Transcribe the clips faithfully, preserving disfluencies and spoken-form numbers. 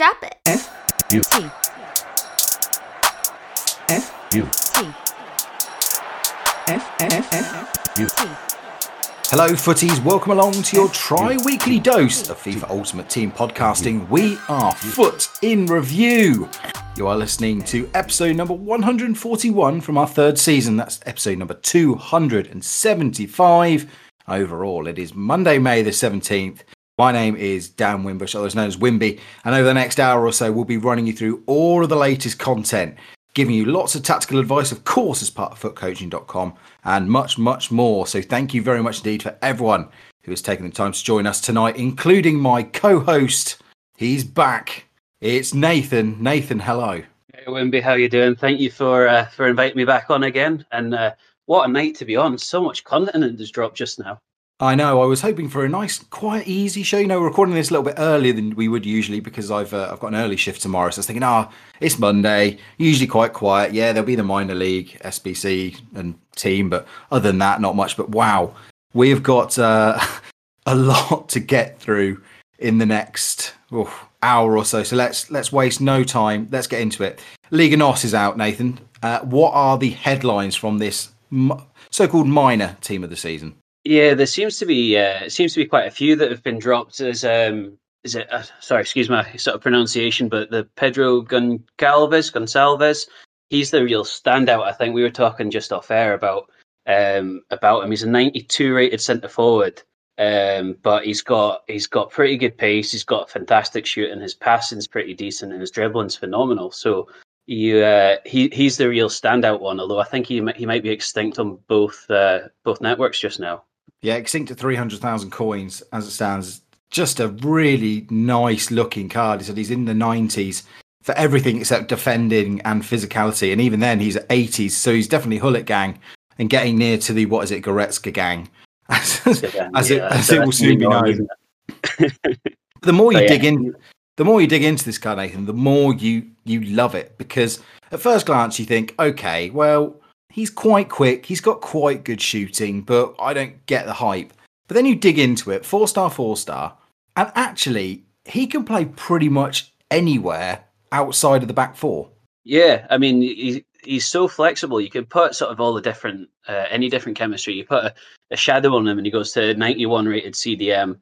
Drop it. F U T. F U T. F F F U. T. Hello footies, welcome along to your tri-weekly dose of FIFA Ultimate Team podcasting. We are Foot in Review. You are listening to episode number one hundred forty-one from our third season. That's episode number two hundred seventy-five. Overall, it is Monday, May the seventeenth. My name is Dan Wimbush, otherwise known as Wimby, and over the next hour or so, we'll be running you through all of the latest content, giving you lots of tactical advice, of course, as part of foot coaching dot com, and much, much more. So thank you very much indeed for everyone who has taken the time to join us tonight, including my co-host. He's back. It's Nathan. Nathan, hello. Hey, Wimby, how you doing? Thank you for uh, for inviting me back on again. And uh, what a night to be on. So much content has dropped just now. I know. I was hoping for a nice, quite easy show. You know, we're recording this a little bit earlier than we would usually because I've uh, I've got an early shift tomorrow. So I was thinking, ah, oh, it's Monday. Usually quite quiet. Yeah, there'll be the minor league, S B C, and team, but other than that, not much. But wow, we have got uh, a lot to get through in the next oh, hour or so. So let's let's waste no time. Let's get into it. Liga N O S is out, Nathan. Uh, what are the headlines from this m- so-called minor team of the season? Yeah, there seems to be uh, seems to be quite a few that have been dropped. As um, is it? Uh, sorry, excuse my sort of pronunciation, but the Pedro Goncalves, Gonçalves, he's the real standout. I think we were talking just off air about um, about him. He's a ninety-two rated centre forward, um, but he's got he's got pretty good pace. He's got fantastic shooting. His passing's pretty decent, and his dribbling's phenomenal. So. You, uh, he he's the real standout one. Although I think he might, he might be extinct on both uh, both networks just now. Yeah, extinct at three hundred thousand coins as it stands. Just a really nice looking card. He said he's in the nineties for everything except defending and physicality, and even then he's at eighties. So he's definitely Hullet gang and getting near to the what is it Goretzka gang, as, Yeah, as yeah, it as it will soon be known. The more you But dig yeah. in. The more you dig into this card, Nathan, the more you, you love it. Because at first glance, you think, okay, well, he's quite quick. He's got quite good shooting, but I don't get the hype. But then you dig into it, four star, four star. And actually, he can play pretty much anywhere outside of the back four. Yeah, I mean, he, he's so flexible. You can put sort of all the different, uh, any different chemistry. You put a, a shadow on him and he goes to ninety-one rated C D M.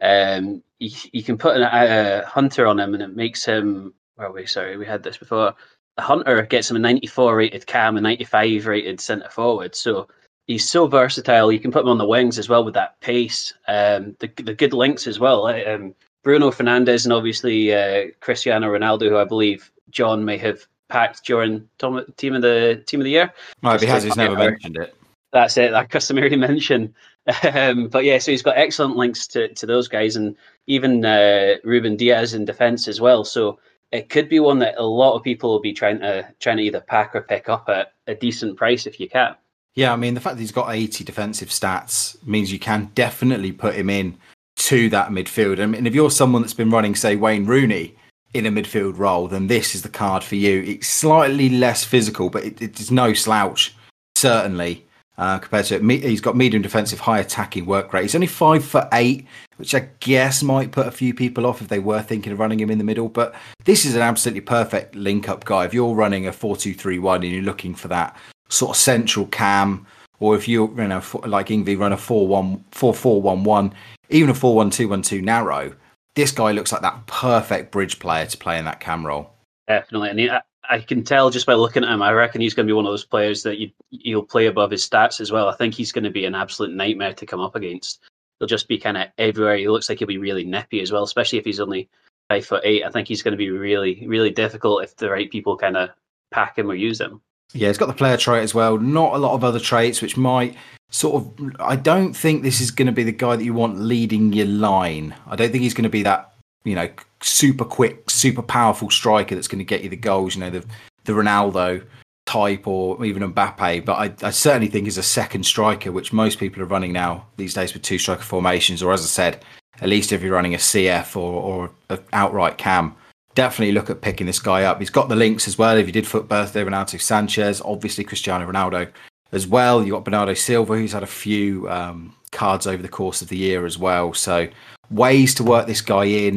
Um, you, you can put an, a hunter on him and it makes him, where are we? Sorry, we had this before. A hunter gets him a ninety-four rated cam, a ninety-five rated centre forward. So he's so versatile. You can put him on the wings as well with that pace. Um, the the good links as well. Um, Bruno Fernandes and obviously uh, Cristiano Ronaldo, who I believe John may have packed during tom- team of the team of the year. Well, if he has, he's never Yeah. mentioned it. That's it, that customary mention. Um, but yeah, so he's got excellent links to, to those guys and even uh, Ruben Diaz in defence as well. So it could be one that a lot of people will be trying to trying to either pack or pick up at a decent price if you can. Yeah, I mean, the fact that he's got eighty defensive stats means you can definitely put him in to that midfield. I mean, if you're someone that's been running, say, Wayne Rooney in a midfield role, then this is the card for you. It's slightly less physical, but it, it's no slouch, certainly. Uh, compared to it, he's got medium defensive, high attacking work rate. He's only five foot eight, which I guess might put a few people off if they were thinking of running him in the middle. But this is an absolutely perfect link-up guy. If you're running a four two three one and you're looking for that sort of central cam, or if you're, you know, like Ingvi, run a four one four four one one, even a four one two one two narrow, this guy looks like that perfect bridge player to play in that cam role. Definitely, and he, I, I can tell just by looking at him. I reckon he's going to be one of those players that you you'll play above his stats as well. I think he's going to be an absolute nightmare to come up against. He'll just be kind of everywhere. He looks like he'll be really nippy as well, especially if he's only five foot eight. I think he's going to be really, really difficult if the right people kind of pack him or use him. Yeah, he's got the player trait as well. Not a lot of other traits, which might sort of. I don't think this is going to be the guy that you want leading your line. I don't think he's going to be that, you know, super quick, super powerful striker that's going to get you the goals. You know, the the Ronaldo type or even Mbappe. But I, I certainly think he's a second striker, which most people are running now these days with two striker formations. Or as I said, at least if you're running a C F or or an outright cam. Definitely look at picking this guy up. He's got the links as well. If you did foot birthday, Ronaldo Sanchez, obviously Cristiano Ronaldo as well. You've got Bernardo Silva, who's had a few um, cards over the course of the year as well. So ways to work this guy in.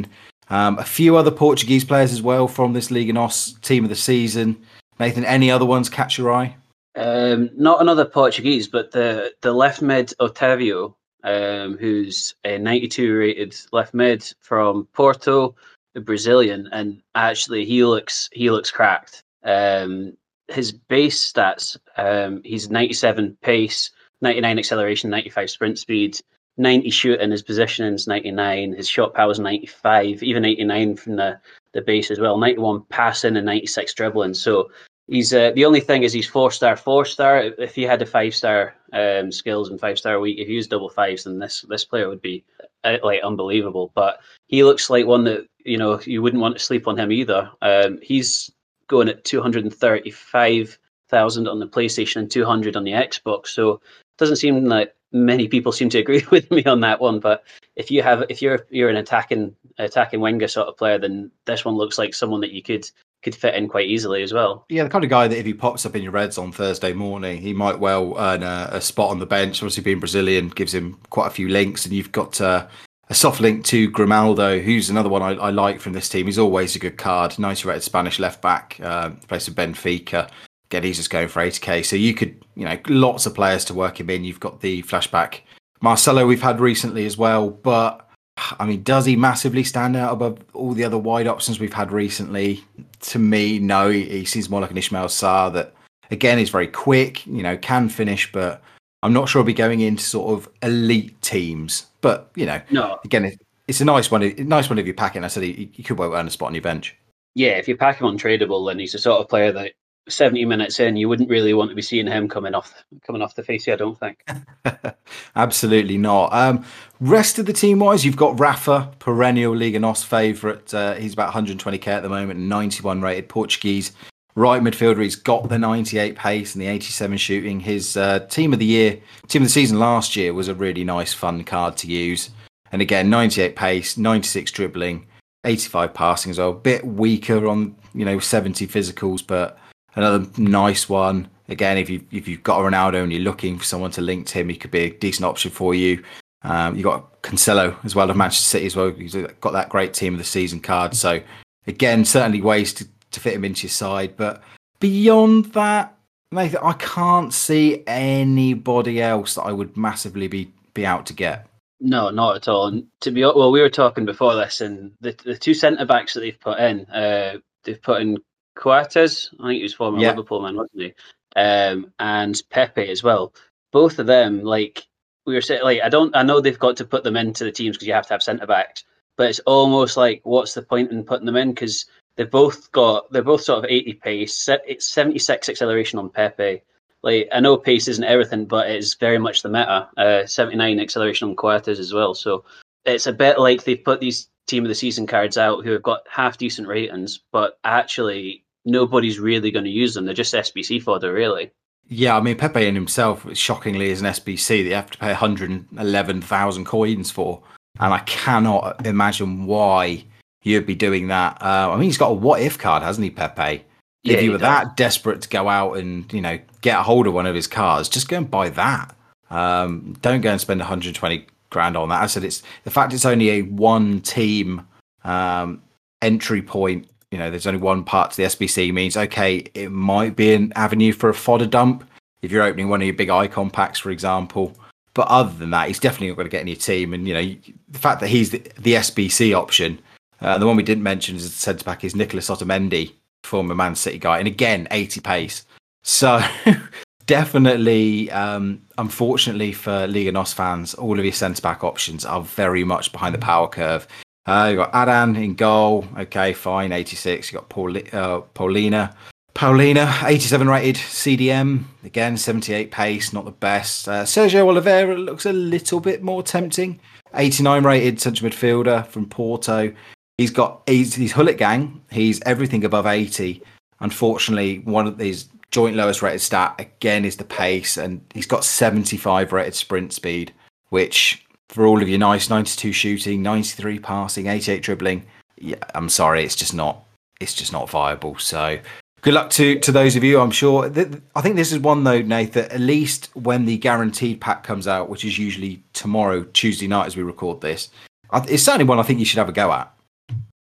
Um, a few other Portuguese players as well from this Liga N O S team of the season. Nathan, any other ones catch your eye? Um, not another Portuguese, but the, the left mid Otavio, um, who's a ninety-two rated left mid from Porto, the Brazilian, and actually he looks he looks cracked. Um, his base stats, um, he's ninety-seven pace, ninety-nine acceleration, ninety-five sprint speed, ninety shooting. His positioning's ninety-nine. His shot power's ninety-five, even eighty-nine from the, the base as well. ninety-one passing and ninety-six dribbling. So he's uh, the only thing is he's four star, four star. If he had a five star um, skills and five star week, if he used double fives, then this this player would be uh, like unbelievable. But he looks like one that you know you wouldn't want to sleep on him either. Um, he's going at two hundred thirty-five thousand on the PlayStation and two hundred on the Xbox. So it doesn't seem like many people seem to agree with me on that one. But if you have, if you're you're an attacking attacking winger sort of player, then this one looks like someone that you could could fit in quite easily as well. Yeah, the kind of guy that if he pops up in your Reds on Thursday morning, he might well earn a, a spot on the bench. Obviously, being Brazilian gives him quite a few links, and you've got uh, a soft link to Grimaldo, who's another one I, I like from this team. He's always a good card. ninety rated Spanish left back, uh, plays for Benfica. Again, he's just going for eighty k. So you could, you know, lots of players to work him in. You've got the flashback Marcelo we've had recently as well. But, I mean, does he massively stand out above all the other wide options we've had recently? To me, no. He, he seems more like an Ismail Sarr that, again, is very quick, you know, can finish, but I'm not sure he'll be going into sort of elite teams. But, you know, no. again, it, it's a nice one. A nice one if you pack it. And I said he, he could well earn a spot on your bench. Yeah, if you pack him untradeable, then he's the sort of player that seventy minutes in, you wouldn't really want to be seeing him coming off coming off the face. I don't think. Absolutely not. Um, rest of the team wise, you've got Rafa, perennial Liga N O S favourite. Uh, he's about one hundred twenty k at the moment, ninety-one rated Portuguese right midfielder. He's got the ninety-eight pace and the eighty-seven shooting. His uh, team of the year, team of the season last year was a really nice, fun card to use. And again, ninety-eight pace, ninety-six dribbling, eighty-five passing as well. A bit weaker on, you know, seventy physicals, but another nice one. Again, if you if you've got a Ronaldo and you're looking for someone to link to him, he could be a decent option for you. Um, you got Cancelo as well of Manchester City as well. He's got that great team of the season card. So again, certainly ways to, to fit him into your side. But beyond that, Nathan, I can't see anybody else that I would massively be be out to get. No, not at all. And to be well, we were talking before this, and the the two centre backs that they've put in, uh, they've put in Coates, I think he was former yeah. Liverpool man, wasn't he? Um, and Pepe as well. Both of them, like we were saying, like I don't, I know they've got to put them into the teams because you have to have centre backs, but it's almost like, what's the point in putting them in? Because they've both got, they're both sort of eighty pace. It's seventy-six acceleration on Pepe. Like I know pace isn't everything, but it's very much the meta. Uh, seventy-nine acceleration on Coates as well. So it's a bit like they've put these team of the season cards out who have got half decent ratings, but actually nobody's really going to use them. They're just S B C fodder, really. Yeah, I mean, Pepe in himself, shockingly, is an S B C that you have to pay one hundred eleven thousand coins for. And I cannot imagine why you'd be doing that. Uh, I mean, he's got a what-if card, hasn't he, Pepe? Yeah, if you were does. that desperate to go out and, you know, get a hold of one of his cards, just go and buy that. Um, don't go and spend one hundred twenty grand on that. I said, it's the fact it's only a one-team um, entry point. You know, there's only one part to the S B C means, okay, it might be an avenue for a fodder dump if you're opening one of your big icon packs, for example. But other than that, he's definitely not going to get in your team. And, you know, the fact that he's the, the S B C option, uh, the one we didn't mention as a centre back is Nicolas Otamendi, former Man City guy. And again, eighty pace. So definitely, um, unfortunately for Liga N O S fans, all of your centre back options are very much behind the power curve. Uh, you've got Adan in goal. Okay, fine, eighty-six. You've got Paul, uh, Paulina. Paulina, eighty-seven rated C D M. Again, seventy-eight pace, not the best. Uh, Sergio Oliveira looks a little bit more tempting. eighty-nine rated central midfielder from Porto. He's got, he's, he's Hullet gang. He's everything above eighty. Unfortunately, one of these joint lowest rated stat, again, is the pace. And he's got seventy-five rated sprint speed, which, for all of your nice ninety-two shooting, ninety-three passing, eighty-eight dribbling, yeah, I'm sorry, it's just not, it's just not viable. So good luck to, to those of you, I'm sure. I think this is one though, Nate, that at least when the guaranteed pack comes out, which is usually tomorrow, Tuesday night as we record this, it's certainly one I think you should have a go at.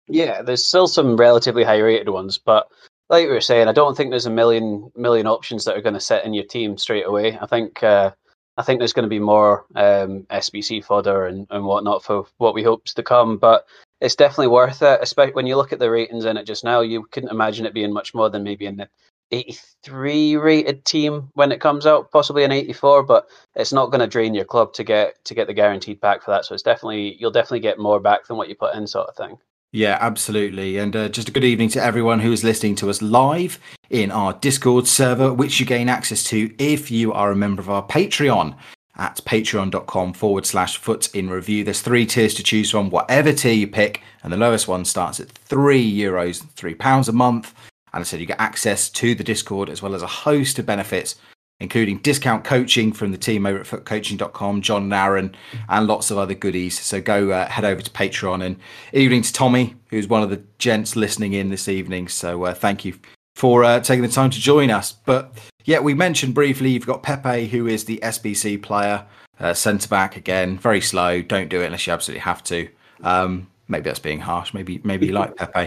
Yeah, there's still some relatively high rated ones, but like we were saying, I don't think there's a million million options that are going to sit in your team straight away. I think uh, I think there's going to be more um, S B C fodder and, and whatnot for what we hope to come, but it's definitely worth it. Especially when you look at the ratings in it just now, you couldn't imagine it being much more than maybe in the eighty-three rated team when it comes out, possibly an eighty-four, but it's not going to drain your club to get to get the guaranteed back for that. So it's definitely you'll definitely get more back than what you put in, sort of thing. Yeah, absolutely. And uh, just a good evening to everyone who is listening to us live in our Discord server, which you gain access to if you are a member of our Patreon at patreon.com forward slash foot in review. There's three tiers to choose from, whatever tier you pick. And the lowest one starts at three euros, three pounds a month. And I said you get access to the Discord as well as a host of benefits, including discount coaching from the team over at foot coaching dot com, John and Aaron, and lots of other goodies. So go uh, head over to Patreon. And evening to Tommy, who's one of the gents listening in this evening. So uh, thank you for uh, taking the time to join us. But yeah, we mentioned briefly, you've got Pepe, who is the S B C player, uh, centre-back again, very slow. Don't do it unless you absolutely have to. Um, maybe that's being harsh. Maybe maybe you like Pepe.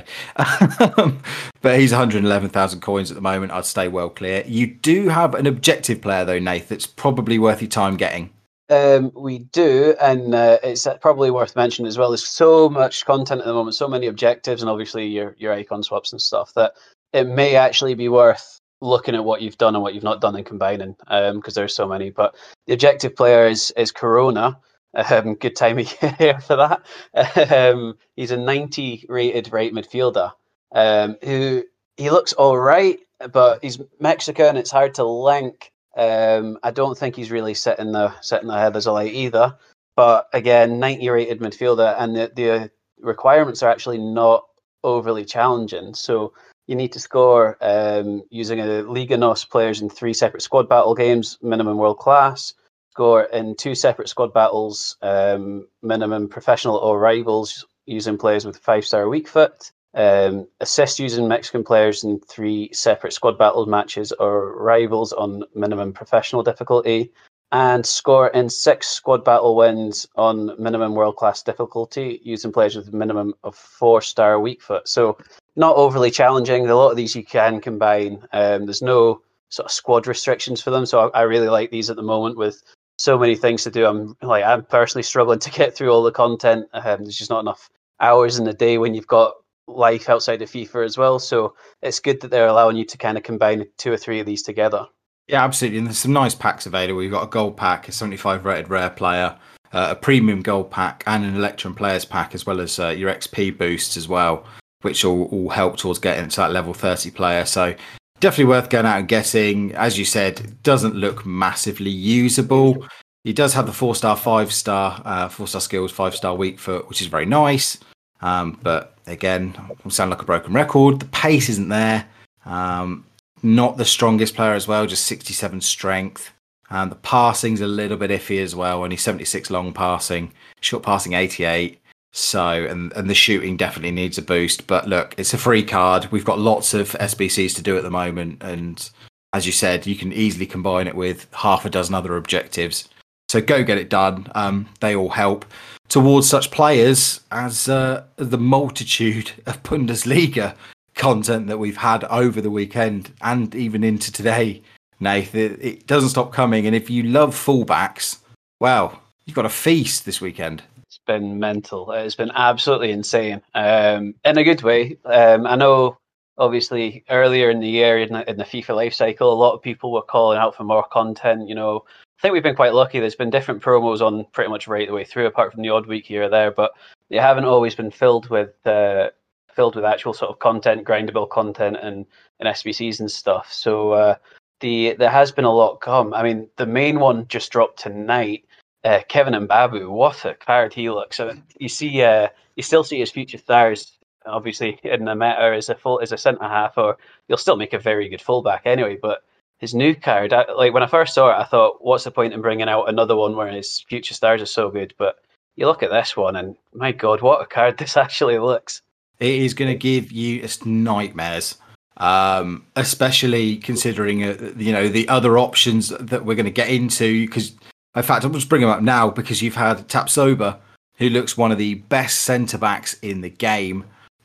But he's one hundred eleven thousand coins at the moment. I'd stay well clear. You do have an objective player, though, Nath, that's probably worth your time getting. Um, we do, and uh, it's probably worth mentioning as well. There's so much content at the moment, so many objectives, and obviously your, your icon swaps and stuff, that it may actually be worth looking at what you've done and what you've not done and combining, because um, there's so many. But the objective player is, is Corona. Um, good time of year for that. Um, he's a ninety rated right midfielder um, who he looks all right, but he's Mexican. It's hard to link. Um, I don't think he's really setting the setting the headers alight either. But again, ninety rated midfielder, and the, the requirements are actually not overly challenging. So you need to score um, using a Liga N O S players in three separate squad battle games, minimum world class. Score in two separate squad battles, um, minimum professional or rivals, using players with five star weak foot. Um, assist using Mexican players in three separate squad battle matches or rivals on minimum professional difficulty. And score in six squad battle wins on minimum world class difficulty, using players with a minimum of four star weak foot. So not overly challenging. A lot of these you can combine. Um, there's no sort of squad restrictions for them. So I, I really like these at the moment with so many things to do. I'm like I'm personally struggling to get through all the content. Um, there's just not enough hours in the day when you've got life outside of FIFA as well. So it's good that they're allowing you to kind of combine two or three of these together. Yeah, absolutely. And there's some nice packs available. You've got a gold pack, a seventy-five rated rare player, uh, a premium gold pack, and an Electrum players pack, as well as uh, your X P boosts as well, which all, all help towards getting to that level thirty player. So definitely worth going out and getting. As you said, it doesn't look massively usable. He does have the four-star, five-star, uh, four-star skills, five-star weak foot, which is very nice. Um, but again, will sound like a broken record. The pace isn't there. Um, not the strongest player as well, just sixty-seven strength. And the passing's a little bit iffy as well. Only seventy-six long passing, short passing eighty-eight. So, and, and the shooting definitely needs a boost. But look, it's a free card. We've got lots of S B Cs to do at the moment. And as you said, you can easily combine it with half a dozen other objectives. So go get it done. Um, they all help towards such players as uh, the multitude of Bundesliga content that we've had over the weekend and even into today, Nath. It, it doesn't stop coming. And if you love fullbacks, well, you've got a feast this weekend. It's been mental. It's been absolutely insane, um, in a good way. Um, I know, obviously, earlier in the year in the, in the FIFA life cycle, a lot of people were calling out for more content. You know, I think we've been quite lucky. There's been different promos on pretty much right the way through, apart from the odd week here or there, but they haven't always been filled with uh, filled with actual sort of content, grindable content, and, and S B Cs and stuff. So uh, the there has been a lot come. I mean, the main one just dropped tonight. Uh, Kevin Mbabu, what a card he looks. So you see, uh, you still see his future stars, obviously in the meta as a full as a centre half, or you'll still make a very good fullback anyway. But his new card, I, like when I first saw it, I thought, what's the point in bringing out another one where his future stars are so good? But you look at this one, and my God, what a card this actually looks. It is going to give you it's nightmares, um, especially considering uh, you know the other options that we're going to get into. Because in fact, I'll just bring them up now because you've had Tapsoba, who looks one of the best centre backs in the game,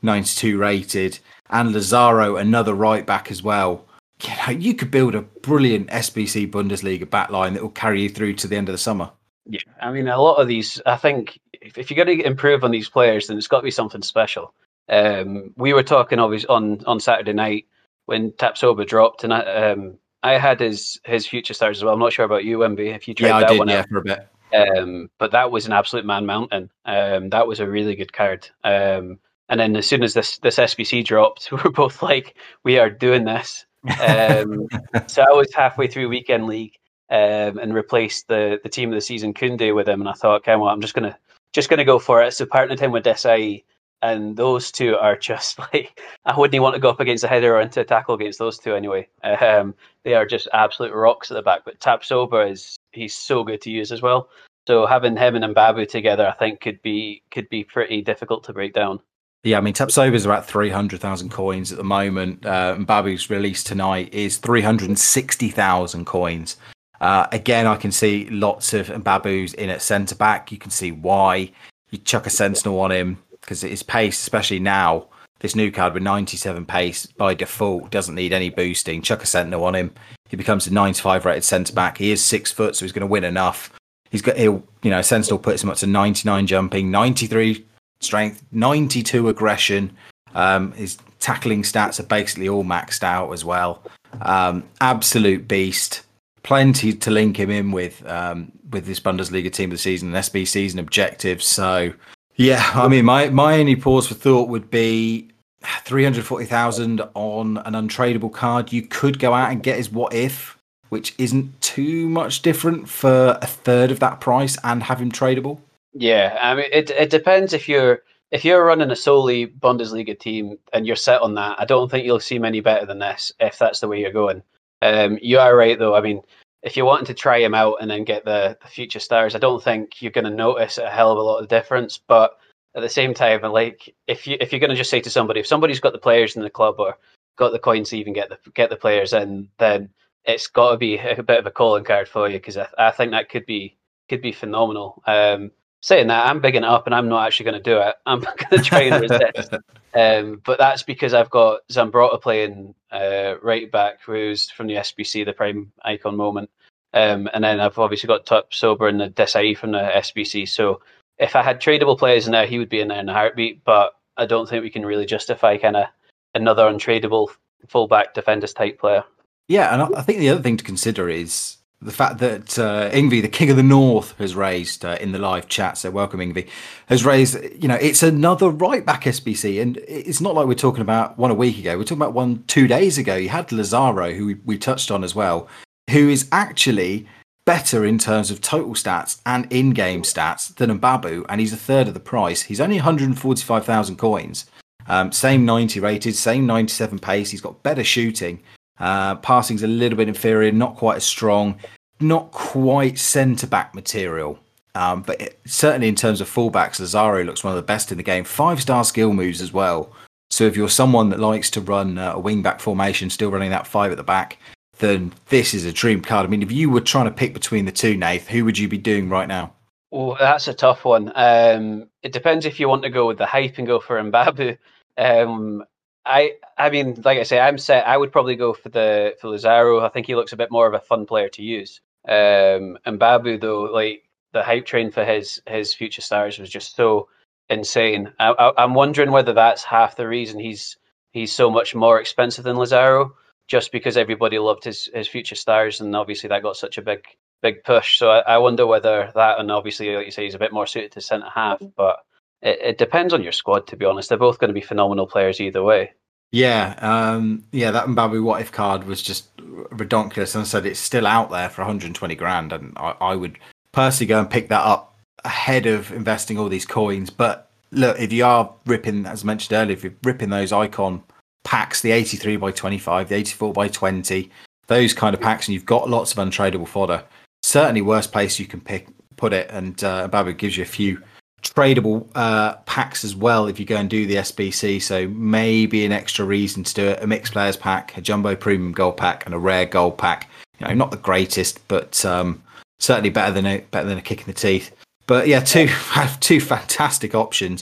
ninety-two rated, and Lazaro, another right back as well. You know, you could build a brilliant S B C Bundesliga backline that will carry you through to the end of the summer. Yeah, I mean, a lot of these, I think, if, if you're going to improve on these players, then it's got to be something special. Um, we were talking obviously on, on Saturday night when Tapsoba dropped, and I, um, I had his his future stars as well. I'm not sure about you, Wimby, if you tried yeah, that I did, one yeah, out. for a bit. Um, but that was an absolute man mountain. Um, that was a really good card. Um, and then as soon as this this S B C dropped, we were both like, we are doing this. Um, so I was halfway through Weekend League um, and replaced the, the team of the season Koundé with him, and I thought, okay, well, I'm just gonna just gonna go for it. So partnered him with Desai, and those two are just like, I wouldn't even want to go up against a header or into a tackle against those two anyway. Um, they are just absolute rocks at the back. But Tapsoba is he's so good to use as well. So having him and Mbabu together, I think could be could be pretty difficult to break down. Yeah, I mean, Tapsoba is about three hundred thousand coins at the moment. Uh, Mbabu's release tonight is three hundred sixty thousand coins. Uh, again, I can see lots of Mbabu's in at centre back. You can see why. You chuck a Sentinel on him because his pace, especially now, this new card with ninety-seven pace by default doesn't need any boosting. Chuck a Sentinel on him. He becomes a ninety-five rated centre back. He is six foot, so he's going to win enough. He's got, he'll, you know, Sentinel puts him up to ninety-nine jumping, ninety-three strength, ninety-two aggression. Um, his tackling stats are basically all maxed out as well. Um, absolute beast. Plenty to link him in with um, with this Bundesliga team of the season and S B season objectives. So, yeah, I mean, my, my only pause for thought would be three hundred forty thousand on an untradeable card. You could go out and get his What If, which isn't too much different for a third of that price and have him tradable. Yeah, I mean, it it depends if you're if you're running a solely Bundesliga team and you're set on that. I don't think you'll see many better than this if that's the way you're going. Um, you are right though. I mean, if you're wanting to try him out and then get the, the future stars, I don't think you're going to notice a hell of a lot of difference. But at the same time, like if you if you're going to just say to somebody, if somebody's got the players in the club or got the coins to even get the get the players in, then it's got to be a bit of a calling card for you, because I, I think that could be could be phenomenal. Um, saying that, I'm bigging it up and I'm not actually going to do it. I'm going to try and resist. Um, but that's because I've got Zambrotta playing uh, right back, who's from the S B C, the prime icon moment. Um, and then I've obviously got Tapsoba and the Desai from the S B C. So if I had tradable players in there, he would be in there in a heartbeat. But I don't think we can really justify kind of another untradable fullback defenders type player. Yeah, and I think the other thing to consider is the fact that uh, Ingvi, the King of the North, has raised uh, in the live chat. So welcome, Ingvi. Has raised, you know, it's another right back S B C, and it's not like we're talking about one a week ago. We're talking about one two days ago. You had Lazaro, who we, we touched on as well, who is actually better in terms of total stats and in-game stats than Mbabu, and he's a third of the price. He's only one hundred forty-five thousand coins. Um, same ninety rated, same ninety-seven pace. He's got better shooting. Uh, passing's a little bit inferior, not quite as strong, not quite centre-back material. Um, but it, certainly in terms of fullbacks, Lazaro looks one of the best in the game. Five-star skill moves as well. So if you're someone that likes to run uh, a wing-back formation, still running that five at the back, then this is a dream card. I mean, if you were trying to pick between the two, Nath, who would you be doing right now? Well, that's a tough one. Um, it depends if you want to go with the hype and go for Mbabu. Um, I, I mean, like I say, I'm set. I would probably go for the for Lazaro. I think he looks a bit more of a fun player to use. Um, Mbabu, though, like the hype train for his his future stars was just so insane. I, I, I'm wondering whether that's half the reason he's he's so much more expensive than Lazaro, just because everybody loved his his future stars, and obviously that got such a big big push. So I, I wonder whether that, and obviously, like you say, he's a bit more suited to centre half, but. It, it depends on your squad, to be honest. They're both going to be phenomenal players either way. Yeah, um, yeah. That Mbabu What If card was just ridiculous, and I said it's still out there for one hundred twenty grand, and I, I would personally go and pick that up ahead of investing all these coins. But look, if you are ripping, as mentioned earlier, if you're ripping those icon packs, the eighty-three by twenty-five, the eighty-four by twenty, those kind of packs, and you've got lots of untradeable fodder, certainly worst place you can pick put it. And uh, Mbabu gives you a few tradable uh, packs as well if you go and do the S B C, so maybe an extra reason to do it. A mixed players pack, a jumbo premium gold pack, and a rare gold pack. You know, not the greatest, but um, certainly better than a better than a kick in the teeth. But yeah, two two fantastic options.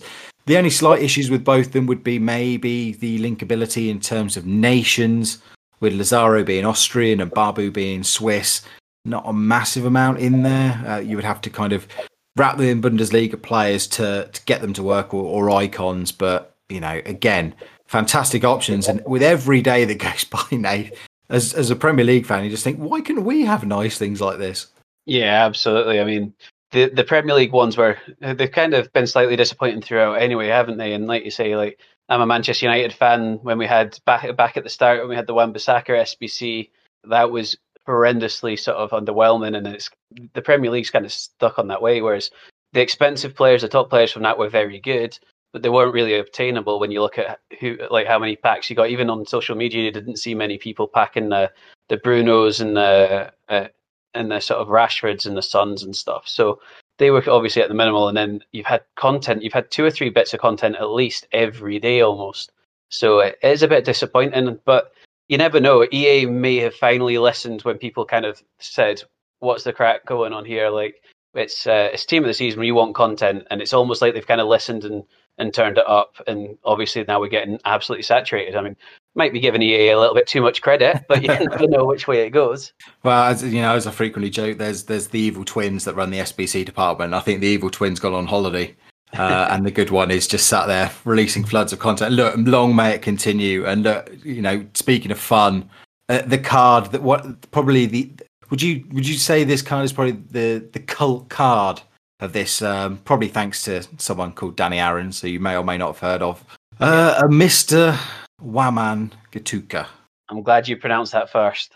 The only slight issues with both of them would be maybe the linkability in terms of nations, with Lazaro being Austrian and Babu being Swiss. Not a massive amount in there. Uh, you would have to kind of wrap them in Bundesliga players to, to get them to work, or, or icons. But, you know, again, fantastic options. And with every day that goes by, Nate, as, as a Premier League fan, you just think, why can't we have nice things like this? Yeah, absolutely. I mean, the, the Premier League ones were, they've kind of been slightly disappointing throughout anyway, haven't they? And like you say, like, I'm a Manchester United fan. When we had back back at the start, when we had the Wan-Bissaka S B C, that was horrendously sort of underwhelming, and it's the Premier League's kind of stuck on that way. Whereas the expensive players, the top players from that, were very good, but they weren't really obtainable. When you look at who, like how many packs you got, even on social media, you didn't see many people packing the the Brunos and the uh, and the sort of Rashfords and the Sons and stuff. So they were obviously at the minimal, and then you've had content, you've had two or three bits of content at least every day almost. So it is a bit disappointing, but you never know. E A may have finally listened when people kind of said, what's the crack going on here? Like, it's uh, it's team of the season, we want content, and it's almost like they've kind of listened and, and turned it up, and obviously now we're getting absolutely saturated. I mean, might be giving E A a little bit too much credit, but you never know which way it goes. Well, as you know, as I frequently joke, there's there's the evil twins that run the S B C department. I think the evil twins gone on holiday, uh, and the good one is just sat there releasing floods of content. Look, long may it continue. And look, you know, speaking of fun, uh, the card that what probably the would you would you say this card is probably the the cult card of this? Um, probably thanks to someone called Danny Aaron, so you may or may not have heard of uh, a Mister Waman Gatuka. I'm glad you pronounced that first.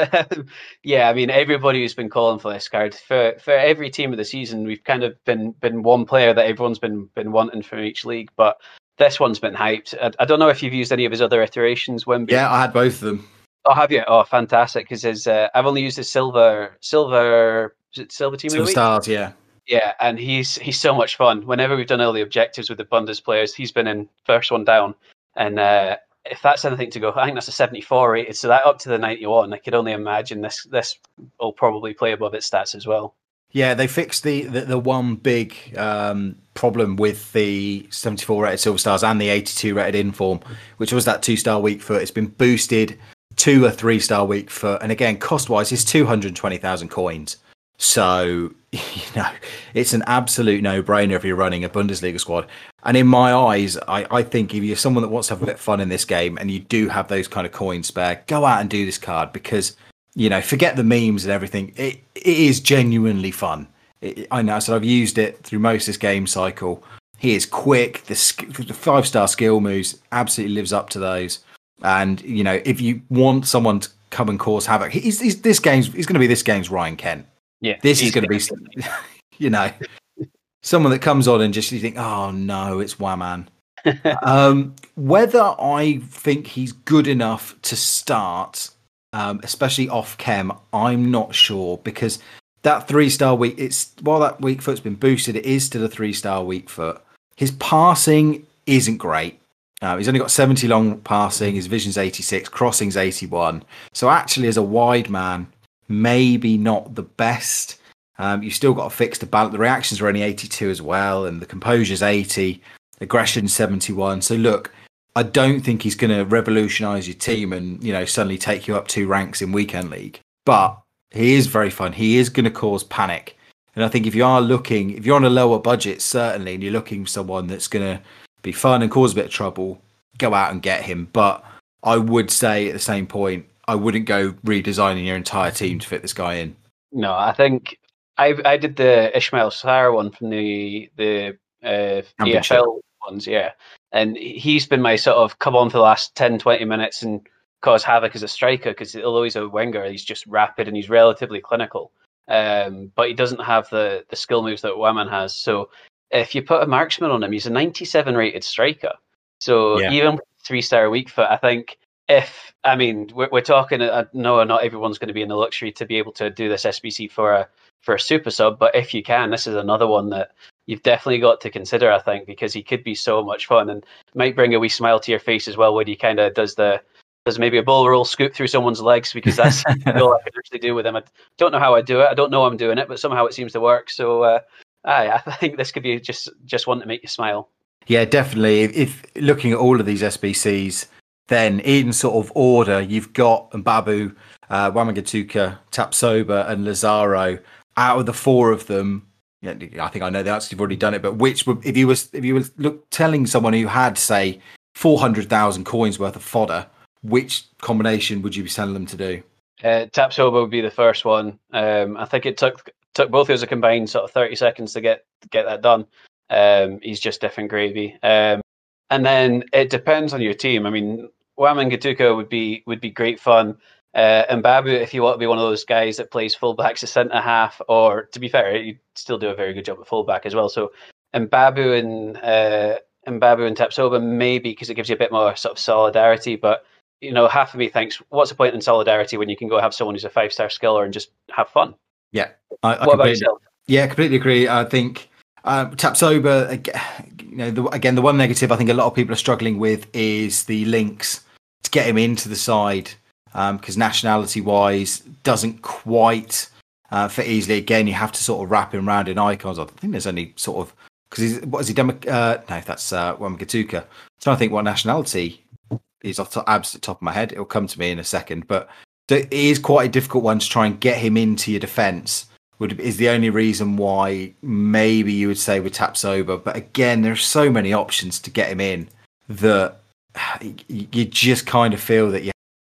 Yeah, I mean, everybody who's been calling for this card, for for every team of the season, we've kind of been been one player that everyone's been been wanting from each league, but this one's been hyped. I, I don't know if you've used any of his other iterations, Wimby. Yeah, I had both of them. Oh, have you? Oh, fantastic! Because his uh, I've only used his silver silver is it silver team of the Silver week? Stars, yeah. Yeah, and he's he's so much fun. Whenever we've done all the objectives with the Bundes players, he's been in first one down, and. Uh, If that's anything to go, I think that's a seventy-four rated, so that up to the ninety-one. I could only imagine this this will probably play above its stats as well. Yeah, they fixed the the, the one big um, problem with the seventy-four rated Silver Stars and the eighty-two rated Inform, which was that two star weak foot. It's been boosted to a three star weak foot, and again, cost wise, it's two hundred twenty thousand coins. So you know, it's an absolute no brainer if you're running a Bundesliga squad. And in my eyes, I, I think if you're someone that wants to have a bit of fun in this game and you do have those kind of coins spare, go out and do this card because, you know, forget the memes and everything. It It is genuinely fun. It, I know, so I've used it through most of this game cycle. He is quick. The, the five-star skill moves absolutely lives up to those. And, you know, if you want someone to come and cause havoc, he's, he's, this game's, he's going to be this game's Ryan Kent. Yeah, this is going to be, you know... Someone that comes on and just you think, oh no, it's Waman. um, whether I think he's good enough to start, um, especially off chem, I'm not sure because that three star weak. It's while that weak foot's been boosted, it is still a three star weak foot. His passing isn't great. Uh, he's only got seventy long passing. His vision's eighty-six, crossing's eighty-one. So actually, as a wide man, maybe not the best. Um, you've still got to fix the balance. The reactions are only eighty-two as well, and the composure's eighty, aggression seventy-one. So look, I don't think he's going to revolutionise your team and, you know, suddenly take you up two ranks in weekend league. But he is very fun. He is going to cause panic. And I think if you are looking, if you're on a lower budget, certainly, and you're looking for someone that's going to be fun and cause a bit of trouble, go out and get him. But I would say at the same point, I wouldn't go redesigning your entire team to fit this guy in. No, I think I I did the Ismail Sarr one from the the uh, E F L ones, yeah, and he's been my sort of come on for the last ten, twenty minutes and cause havoc as a striker because although he's a winger, he's just rapid and he's relatively clinical, um, but he doesn't have the the skill moves that Waman has. So if you put a marksman on him, he's a ninety-seven rated striker. So yeah. Even with three star weak foot, I think. If I mean, we're, we're talking. I know not everyone's going to be in the luxury to be able to do this S B C for a for a super sub, but if you can, this is another one that you've definitely got to consider. I think because he could be so much fun and might bring a wee smile to your face as well when he kind of does the does maybe a bull roll scoop through someone's legs because that's all I can actually do with him. I don't know how I do it. I don't know I'm doing it, but somehow it seems to work. So uh, I I think this could be just just one to make you smile. Yeah, definitely. If, if looking at all of these S B Cs, then in sort of order, you've got Mbabu, uh, Wamangituka, Tapsoba, and Lazaro. Out of the four of them, yeah, I think I know the answer. You've already done it, but which would, if you was if you were look, telling someone who had say four hundred thousand coins worth of fodder, which combination would you be telling them to do? Uh, Tapsoba would be the first one. Um, I think it took took both of us a combined sort of thirty seconds to get get that done. Um, he's just different gravy. Um, and then it depends on your team. I mean, Wamangituka would be would be great fun. Uh, and Babu, if you want to be one of those guys that plays fullbacks as centre half, or to be fair, you still do a very good job at fullback as well. So, and Babu and uh, and Babu and Tapsoba maybe because it gives you a bit more sort of solidarity. But you know, half of me thinks, what's the point in solidarity when you can go have someone who's a five star skiller and just have fun? Yeah, I, I what about yourself? Yeah, completely agree. I think uh, Tapsoba, you know, the, again, the one negative I think a lot of people are struggling with is the links to get him into the side. Because um, nationality-wise, doesn't quite uh, fit easily. Again, you have to sort of wrap him around in icons. I think there's only sort of because he's what is he? Demo, uh, no, that's uh, Wamangituka. So I think what nationality is off the absolute top of my head. It'll come to me in a second, but it is quite a difficult one to try and get him into your defence. Would is the only reason why maybe you would say with Tapsoba. But again, there's so many options to get him in that you just kind of feel that you.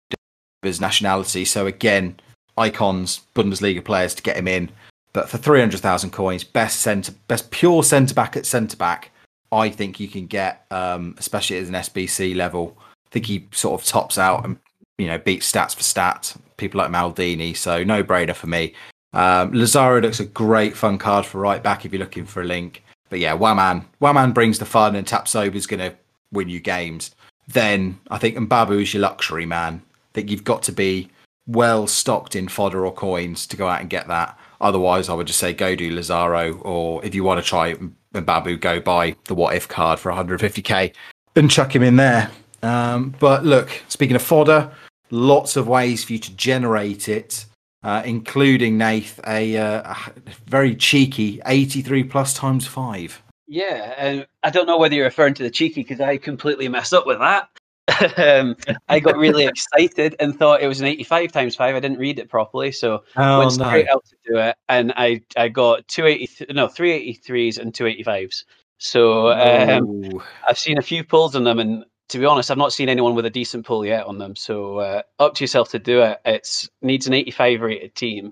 His nationality. So again, icons, Bundesliga players to get him in. But for three hundred thousand coins, best centre, best pure centre back at centre back, I think you can get, um, especially at an S B C level. I think he sort of tops out and you know beats stats for stats. People like Maldini, so no brainer for me. Um, Lazaro looks a great fun card for right back if you're looking for a link. But yeah, Waman, Waman brings the fun, and Tapsoba is going to win you games. Then I think Mbabu is your luxury man. That you've got to be well stocked in fodder or coins to go out and get that. Otherwise, I would just say go do Lazaro, or if you want to try Mbabu, go buy the What If card for one hundred fifty k and chuck him in there. Um, but look, speaking of fodder, lots of ways for you to generate it, uh, including Nath, a, uh, a very cheeky eighty-three plus times five. Yeah, and I don't know whether you're referring to the cheeky because I completely messed up with that. um, I got really excited and thought it was an eighty-five times five. I didn't read it properly, so oh, went straight no. out to do it, and I I got two eighty no three eighty-threes and two eighty-fives. So um, I've seen a few pulls on them, and to be honest, I've not seen anyone with a decent pull yet on them. So uh, up to yourself to do it. It needs an eighty-five rated team,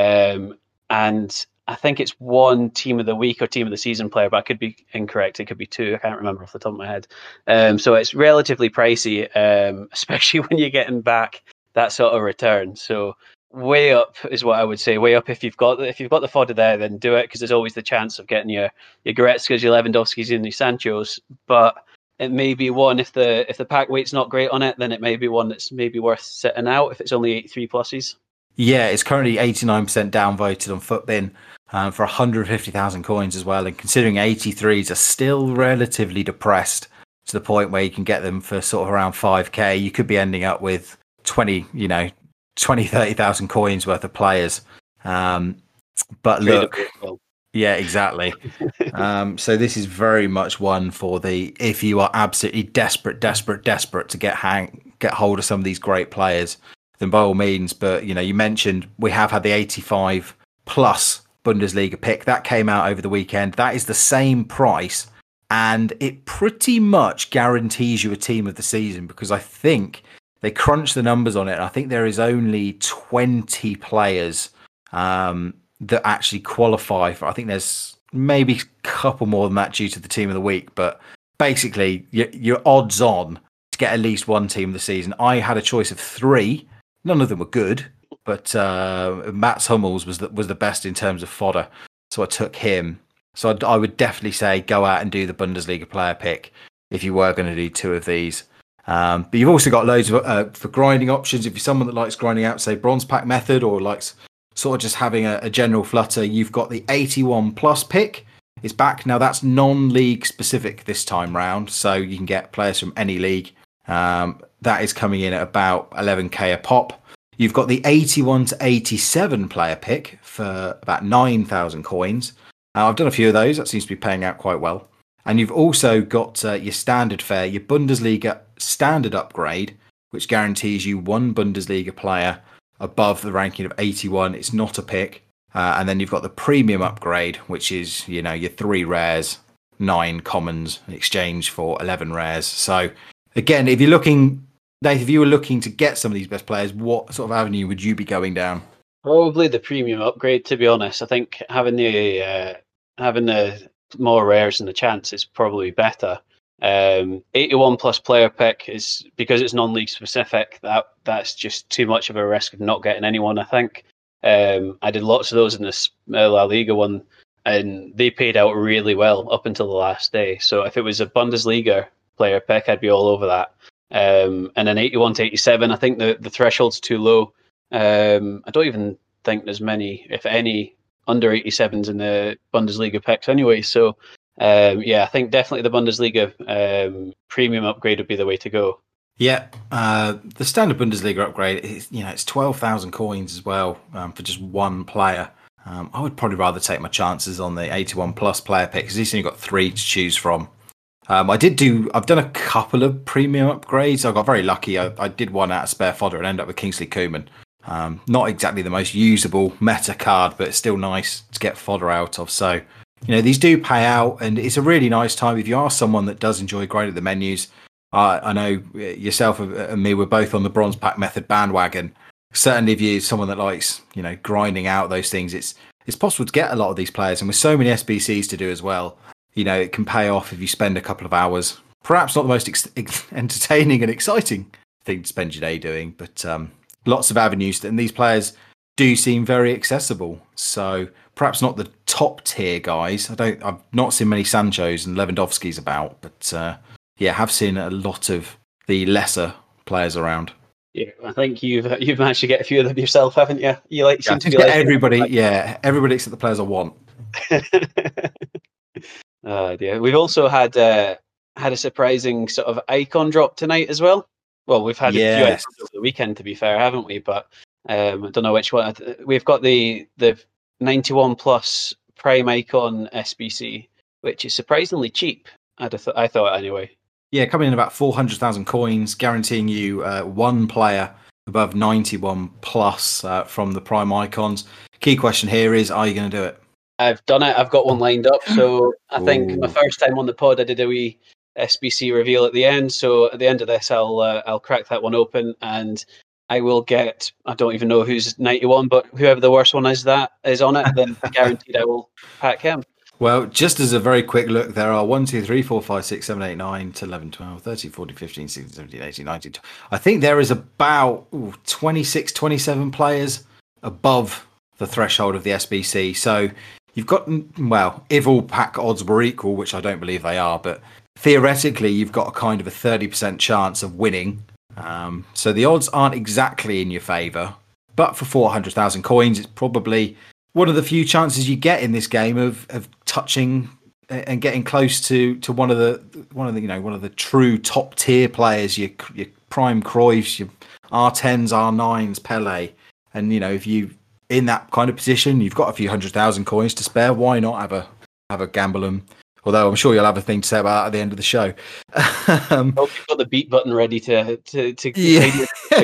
um, and I think it's one team of the week or team of the season player, but I could be incorrect. It could be two. I can't remember off the top of my head. Um, so it's relatively pricey, um, especially when you're getting back that sort of return. So way up is what I would say. Way up if you've got if you've got the fodder there, then do it because there's always the chance of getting your your Goretzkas, your Lewandowskis, and your Sanchos. But it may be one if the if the pack weight's not great on it, then it may be one that's maybe worth setting out if it's only eighty-three pluses. Yeah, it's currently eighty-nine percent downvoted on Footbin. Um, for one hundred fifty thousand coins as well. And considering eighty-threes are still relatively depressed to the point where you can get them for sort of around five k, you could be ending up with twenty, you know, twenty, thirty thousand coins worth of players. Um, but look, yeah, exactly. um, so this is very much one for the, if you are absolutely desperate, desperate, desperate to get hang, get hold of some of these great players, then by all means. But, you know, you mentioned we have had the eighty-five plus Bundesliga pick that came out over the weekend. That is the same price, and it pretty much guarantees you a team of the season because I think they crunched the numbers on it. And I think there is only twenty players um, that actually qualify for. I think there's maybe a couple more than that due to the team of the week, but basically you're, you're odds on to get at least one team of the season. I had a choice of three. None of them were good. But uh, Mats Hummels was the, was the best in terms of fodder, so I took him. So I'd, I would definitely say go out and do the Bundesliga player pick if you were going to do two of these. Um, but you've also got loads of uh, for grinding options. If you're someone that likes grinding out, say bronze pack method, or likes sort of just having a, a general flutter, you've got the eighty-one plus pick. It's back now. That's non-league specific this time round, so you can get players from any league. Um, that is coming in at about eleven k a pop. You've got the eighty-one to eighty-seven player pick for about nine thousand coins. Uh, I've done a few of those. That seems to be paying out quite well. And you've also got uh, your standard fare, your Bundesliga standard upgrade, which guarantees you one Bundesliga player above the ranking of eighty-one. It's not a pick. Uh, and then you've got the premium upgrade, which is, you know, your three rares, nine commons in exchange for eleven rares. So again, if you're looking, Dave, if you were looking to get some of these best players, what sort of avenue would you be going down? Probably the premium upgrade, to be honest. I think having the uh, having the more rares and the chance is probably better. Um, eighty-one plus player pick is, because it's non-league specific, that that's just too much of a risk of not getting anyone, I think. Um, I did lots of those in this La Liga one, and they paid out really well up until the last day. So if it was a Bundesliga player pick, I'd be all over that. Um, and then eighty-one to eighty-seven, I think the, the threshold's too low. Um, I don't even think there's many, if any, under eighty-sevens in the Bundesliga picks anyway. So um, yeah, I think definitely the Bundesliga um, premium upgrade would be the way to go. Yeah, uh, the standard Bundesliga upgrade is, you know, it's twelve thousand coins as well um, for just one player. Um, I would probably rather take my chances on the eighty-one plus player pick because at least you've got three to choose from. Um, I did do, I've done a couple of premium upgrades. I got very lucky. I, I did one out of spare fodder and ended up with Kingsley Coman. Um, not exactly the most usable meta card, but it's still nice to get fodder out of. So, you know, these do pay out, and it's a really nice time if you are someone that does enjoy grinding the menus. Uh, I know yourself and me, we're both on the bronze pack method bandwagon. Certainly if you're someone that likes, you know, grinding out those things, it's it's possible to get a lot of these players. And with so many S B Cs to do as well, you know, it can pay off if you spend a couple of hours. Perhaps not the most ex- ex- entertaining and exciting thing to spend your day doing, but um, lots of avenues. And these players do seem very accessible. So perhaps not the top tier guys. I don't. I've not seen many Sanchos and Lewandowskis about, but uh, yeah, have seen a lot of the lesser players around. Yeah, I think you've you've managed to get a few of them yourself, haven't you? You like Yeah, seem to be like like everybody. Yeah, everybody except the players I want. Oh dear. We've also had uh, had a surprising sort of icon drop tonight as well. Well, we've had Yes. a few icons over the weekend, to be fair, haven't we? But um, I don't know which one. We've got the the ninety-one plus prime icon S B C, which is surprisingly cheap. I'd have th- I thought anyway. Yeah, coming in about four hundred thousand coins, guaranteeing you uh, one player above ninety-one plus uh, from the prime icons. Key question here is, are you going to do it? I've done it. I've got one lined up. So I think Ooh. my first time on the pod, I did a wee S B C reveal at the end. So at the end of this, I'll uh, I'll crack that one open, and I will get. I don't even know who's ninety-one, but whoever the worst one is that is on it, then guaranteed I will pack him. Well, just as a very quick look, there are one, two, three, four, five, six, seven, eight, nine, ten, eleven, twelve, thirteen, fourteen, fifteen, sixteen, seventeen, eighteen, nineteen. I think there is about ooh, twenty-six, twenty-seven players above the threshold of the S B C. So you've got, well, if all pack odds were equal, which I don't believe they are, but theoretically you've got a kind of a thirty percent chance of winning. Um, so the odds aren't exactly in your favour. But for four hundred thousand coins, it's probably one of the few chances you get in this game of of touching and getting close to, to one of the one of the you know one of the true top tier players, your your prime Cruyffs, your R tens, R nines, Pele, and you know if you in that kind of position, you've got a few hundred thousand coins to spare. Why not have a have a gamble? And although I'm sure you'll have a thing to say about that at the end of the show. um, Hope you've got the beat button ready to to to. Yeah.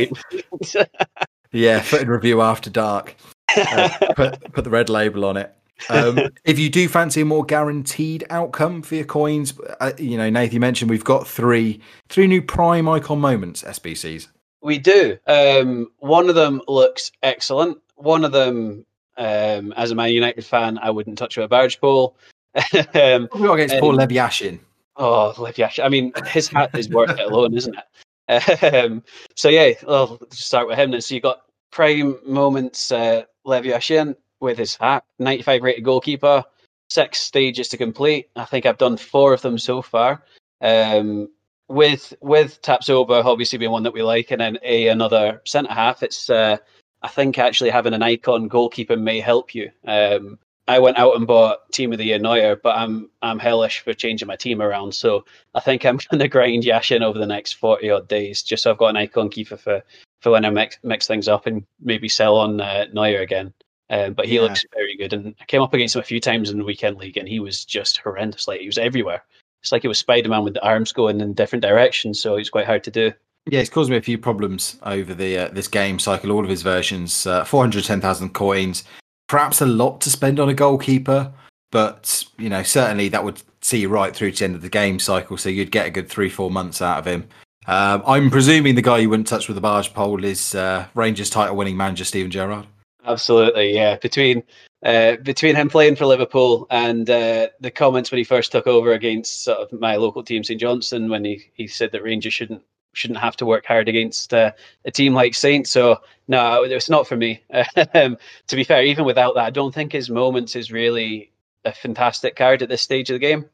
Yeah, foot in review after dark. Uh, put put the red label on it. Um, if you do fancy a more guaranteed outcome for your coins, uh, you know, Nath, you mentioned we've got three three new prime icon moments S B Cs. We do. Um, one of them looks excellent. One of them, um, as a Man United fan, I wouldn't touch with a barge pole. um, We've got against um, Paul Levyashin. Oh, Levyashin. I mean, his hat is worth it alone, isn't it? Um, so yeah, I'll start with him then. So you got prime moments, uh, Levyashin with his hat, ninety-five rated goalkeeper, six stages to complete. I think I've done four of them so far. Um, with with Tapsoba obviously being one that we like, and then a another centre half. It's uh, I think actually having an icon goalkeeper may help you. Um, I went out and bought Team of the Year Neuer, but I'm I'm hellish for changing my team around. So I think I'm going to grind Yashin over the next forty odd days, just so I've got an icon keeper for, for when I mix mix things up and maybe sell on uh, Neuer again. Um, but he Yeah. looks very good, and I came up against him a few times in the weekend league, and he was just horrendous. Like he was everywhere. it's like it was Spider-Man with the arms going in different directions, so it's quite hard to do. Yeah, it's caused me a few problems over the uh, this game cycle. All of his versions, uh, four hundred ten thousand coins, perhaps a lot to spend on a goalkeeper, but you know certainly that would see you right through to the end of the game cycle. So you'd get a good three, four months out of him. Um, I'm presuming the guy you wouldn't touch with a barge pole is uh, Rangers title-winning manager Steven Gerrard. Absolutely, yeah. Between uh, between him playing for Liverpool and uh, the comments when he first took over against sort of my local team, St Johnstone, when he, he said that Rangers shouldn't shouldn't have to work hard against uh, a team like Saints. So no, it's not for me. um, to be fair, even without that, I don't think his moments is really a fantastic card at this stage of the game.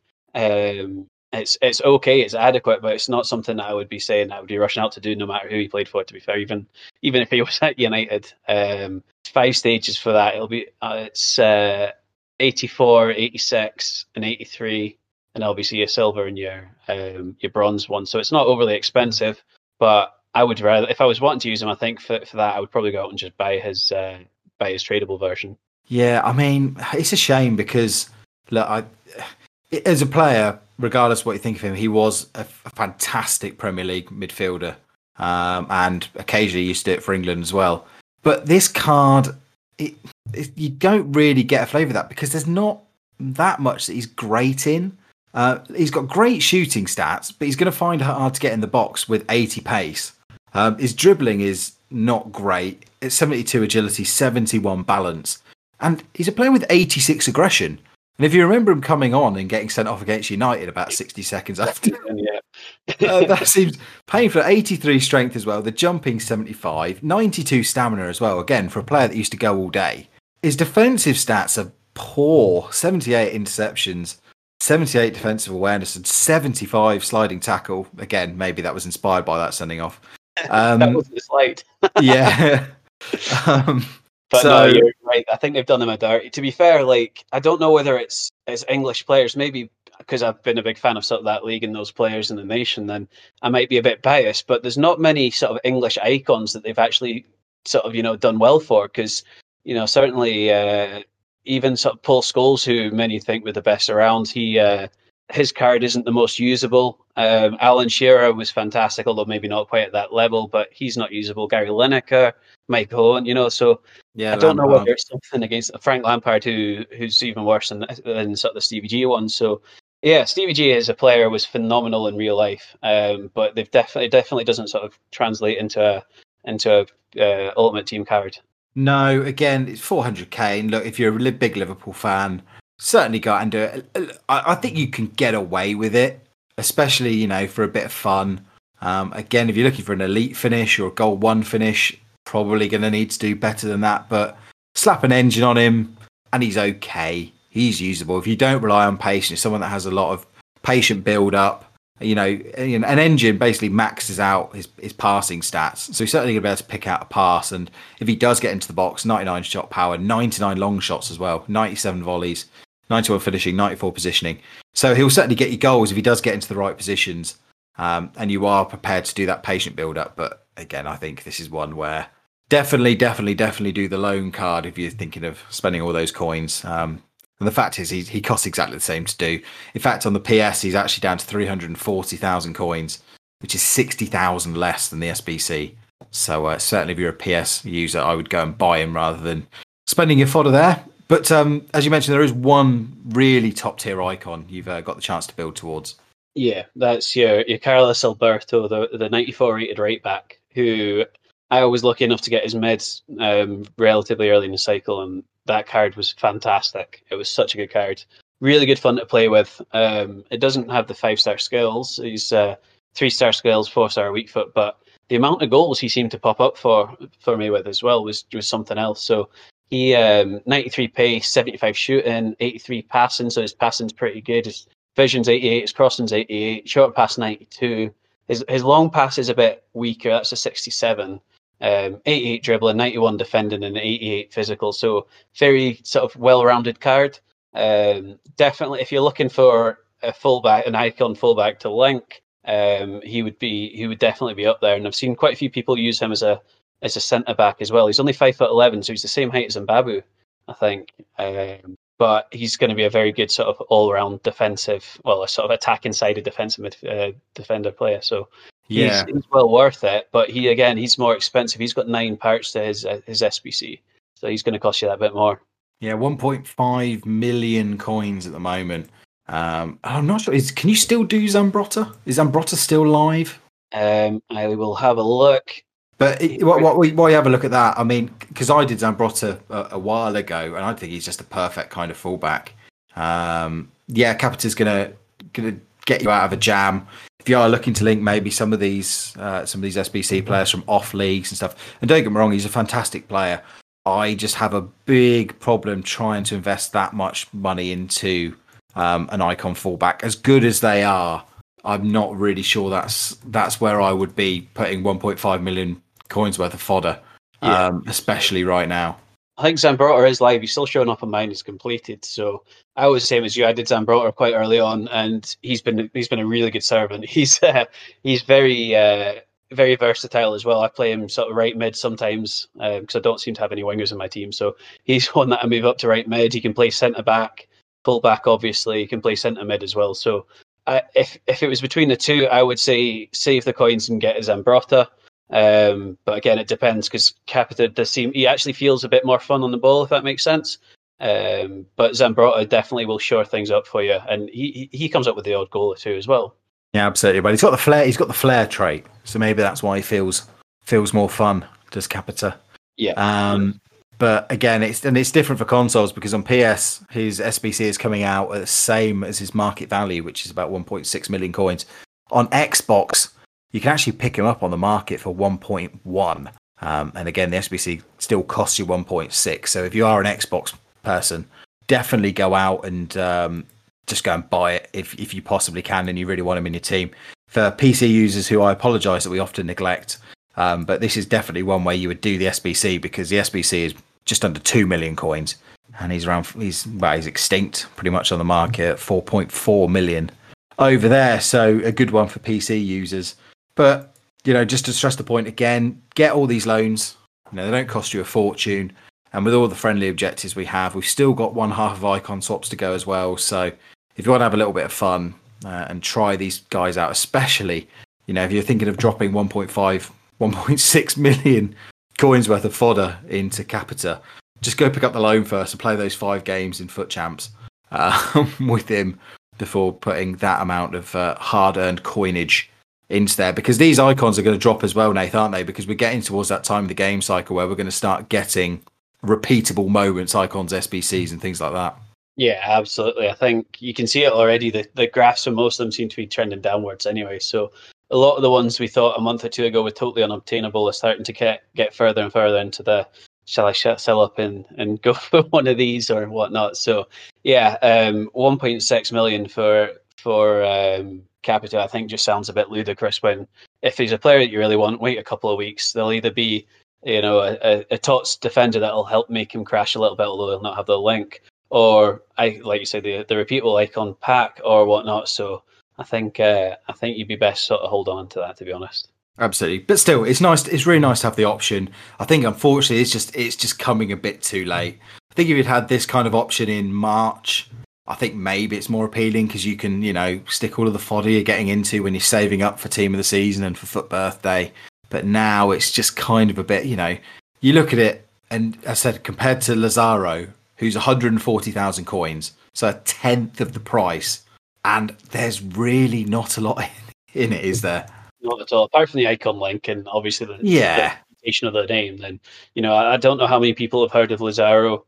Um, it's it's okay, it's adequate, but it's not something that I would be saying I would be rushing out to do no matter who he played for. To be fair, even even if he was at United, um, five stages for that. It'll be uh, it's uh, eighty-four, eighty-six, and eighty-three. And obviously your silver and your um, your bronze one. So it's not overly expensive, but I would rather, if I was wanting to use him, I think for, for that I would probably go out and just buy his uh, buy his tradable version. Yeah, I mean it's a shame because look, I, as a player, regardless of what you think of him, he was a, a fantastic Premier League midfielder, um, and occasionally used to do it for England as well. But this card, it, it, you don't really get a flavour of that because there's not that much that he's great in. Uh, he's got great shooting stats, but he's going to find it hard to get in the box with eighty pace. Um, his dribbling is not great. It's seventy-two agility, seventy-one balance. And he's a player with eighty-six aggression. And if you remember him coming on and getting sent off against United about sixty seconds after, yeah. uh, that seems painful. eighty-three strength as well. The jumping seventy-five, ninety-two stamina as well. Again, for a player that used to go all day. His defensive stats are poor. seventy-eight interceptions. seventy-eight defensive awareness and seventy-five sliding tackle. Again, maybe that was inspired by that sending off. Um, that was the slide. yeah. Um, but so, no, you're right. I think they've done him a dirty. To be fair, like I don't know whether it's it's English players. Maybe because I've been a big fan of sort of that league and those players in the nation, then I might be a bit biased. But there's not many sort of English icons that they've actually sort of you know done well for. Because you know certainly. Uh, Even sort of Paul Scholes, who many think were the best around, he uh, his card isn't the most usable. Um, Alan Shearer was fantastic, although maybe not quite at that level, but he's not usable. Gary Lineker, Mike Owen, you know, so yeah, I don't Lampard. know whether it's something against Frank Lampard, who who's even worse than, than sort of the Stevie G one. So yeah, Stevie G as a player was phenomenal in real life, um, but they've definitely definitely doesn't sort of translate into a into a uh, Ultimate Team card. No, again, it's four hundred k. And look, if you're a big Liverpool fan, certainly go out and do it. I, I think you can get away with it, especially, you know, for a bit of fun. Um, again, if you're looking for an elite finish or a goal one finish, probably going to need to do better than that. But slap an engine on him and he's okay. He's usable. If you don't rely on patience, someone that has a lot of patient build up, you know, an engine basically maxes out his, his passing stats. So he's certainly going to be able to pick out a pass. And if he does get into the box, ninety-nine shot power, ninety-nine long shots as well, ninety-seven volleys, ninety-one finishing, ninety-four positioning. So he'll certainly get you goals if he does get into the right positions. Um, and you are prepared to do that patient build up. But again, I think this is one where definitely, definitely, definitely do the loan card if you're thinking of spending all those coins. Um, And the fact is, he, he costs exactly the same to do. In fact, on the P S, he's actually down to three hundred forty thousand coins, which is sixty thousand less than the S B C. So uh, certainly if you're a P S user, I would go and buy him rather than spending your fodder there. But um, as you mentioned, there is one really top-tier icon you've uh, got the chance to build towards. Yeah, that's your, your Carlos Alberto, the, the ninety-four rated right back, who I was lucky enough to get his mids um, relatively early in the cycle, and that card was fantastic. It was such a good card. Really good fun to play with. Um, it doesn't have the five-star skills. He's uh, three-star skills, four-star weak foot, but the amount of goals he seemed to pop up for for me with as well was, was something else. So he um, ninety-three pace, seventy-five shooting, eighty-three passing, so his passing's pretty good. His vision's eighty-eight, his crossing's eighty-eight, short pass ninety-two. His, his long pass is a bit weaker, that's a sixty-seven. Um, eighty-eight dribbling, ninety-one defending, and eighty-eight physical. So very sort of well-rounded card. Um, definitely, if you're looking for a fullback, an icon fullback to link, um, he would be he would definitely be up there. And I've seen quite a few people use him as a as a centre back as well. He's only five foot eleven, so he's the same height as Mbabu, I think. Um, but he's going to be a very good sort of all-round defensive, well, a sort of attacking-sided defensive uh, defender player. So he's, Yeah. he's well worth it. But he again, he's more expensive. He's got nine parts to his uh, his S B C, so he's going to cost you that bit more. Yeah, one point five million coins at the moment. Um, I'm not sure. Is can you still do Zambrotta? Is Zambrotta still live? Um, I will have a look. But it, what, what, we- while you have a look at that, I mean, because I did Zambrotta a, a while ago, and I think he's just a perfect kind of fullback. Um, yeah, Capita's gonna gonna get you out of a jam if you are looking to link maybe some of these uh, some of these S B C players from off leagues and stuff. And don't get me wrong, he's a fantastic player. I just have a big problem trying to invest that much money into um, an icon fullback. As good as they are, I'm not really sure that's that's where I would be putting one point five million coins worth of fodder, Yeah. um, especially right now. I think Zambrotta is live. He's still showing up on mine. He's completed. So I was the same as you. I did Zambrotta quite early on, and he's been he's been a really good servant. He's uh, he's very uh, very versatile as well. I play him sort of right mid sometimes because I don't seem to have any wingers in my team. So he's one that I move up to right mid. He can play centre back, full back. Obviously, he can play centre mid as well. So I, if if it was between the two, I would say save the coins and get a Zambrotta. Um, but again, it depends because Capita does seem he actually feels a bit more fun on the ball, if that makes sense. Um, but Zambrotta definitely will shore things up for you, and he he comes up with the odd goal or two as well. Yeah, absolutely. But he's got the flair. He's got the flair trait, so maybe that's why he feels feels more fun. Does Capita? Yeah. Um, but again, it's and it's different for consoles because on P S his S B C is coming out at the same as his market value, which is about one point six million coins. On Xbox, you can actually pick him up on the market for one point one. Um, and again, the S B C still costs you one point six. So if you are an Xbox person, definitely go out and um, just go and buy it if, if you possibly can and you really want him in your team. For P C users who I apologise that we often neglect, um, but this is definitely one way you would do the S B C because the S B C is just under two million coins. And he's around, he's, well, he's extinct pretty much on the market, four point four million over there. So a good one for P C users. But, you know, just to stress the point again, get all these loans. You know, they don't cost you a fortune. And with all the friendly objectives we have, we've still got one half of icon swaps to go as well. So if you want to have a little bit of fun uh, and try these guys out, especially, you know, if you're thinking of dropping one point five, one point six million coins worth of fodder into Capita, just go pick up the loan first and play those five games in Foot Champs uh, with him before putting that amount of uh, hard-earned coinage into there, because these icons are going to drop as well, Nath, aren't they? Because we're getting towards that time of the game cycle where we're going to start getting repeatable moments, icons, S B Cs, and things like that. Yeah, absolutely. I think you can see it already. The the graphs for most of them seem to be trending downwards anyway. So a lot of the ones we thought a month or two ago were totally unobtainable are starting to get, get further and further into the shall I sell up and, and go for one of these or whatnot. So yeah, um, one point six million for for um, Capita, I think just sounds a bit ludicrous when if he's a player that you really want, wait a couple of weeks. They'll either be, you know, a, a, a TOTS defender that'll help make him crash a little bit, although they'll not have the link, or I like you say the the repeatable icon pack or whatnot. So I think uh, I think you'd be best sort of hold on to that, to be honest. Absolutely, but still, it's nice. It's really nice to have the option. I think, unfortunately, it's just it's just coming a bit too late. I think if you'd had this kind of option in March, I think maybe it's more appealing because you can, you know, stick all of the fodder you're getting into when you're saving up for Team of the Season and for Foot Birthday. But now it's just kind of a bit, you know, you look at it and as I said, compared to Lazaro, who's one hundred forty thousand coins, so a tenth of the price, and there's really not a lot in it, is there? Not at all. Apart from the icon link and obviously the, yeah. the reputation of the name, then, you know, I, I don't know how many people have heard of Lazaro.